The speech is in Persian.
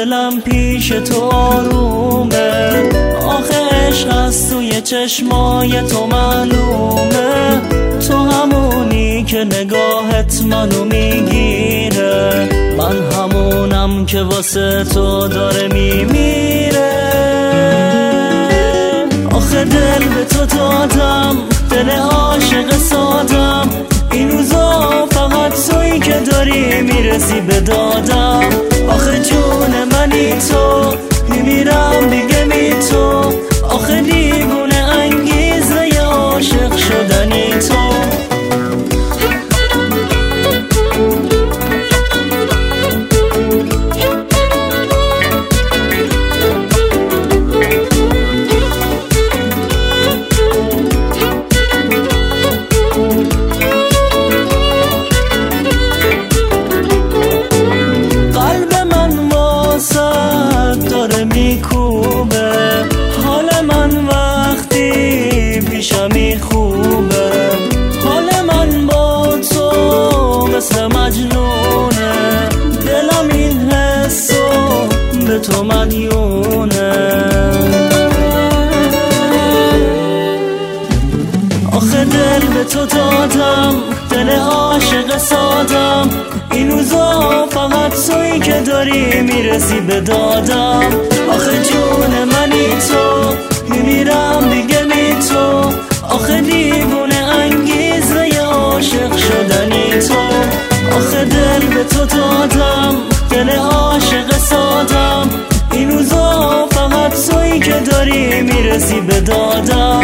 دلم پیش تو آرومه، آخه عشق از توی چشمای تو معلومه. تو همونی که نگاهت منو میگیره، من همونم که واسه تو داره میمیره. آخه دل به تو دادم، دل عاشق سادم، این روزا فقط تویی که داری میرسی به دادم. آخه جون منی تو، میمیرم دیگه بی تو، آخه دیوونه انگیزه عاشق شدنی تو. حال من وقتی پیشمی خوبه، حال من با تو مثل مجنونه، دلم این حسو به تو مدیونه. آخه دل به تو دادم، دل عاشق سادم، این روزا فقط تویی که داری میرسی به دادم. آخه جون منی تو، میمیرم دیگه بی تو، آخه دیوونه انگیزه عاشق شدنی تو. آخه دل به تو دادم، دل عاشق سادم، این روزا فقط تویی که داری میرسی به دادم.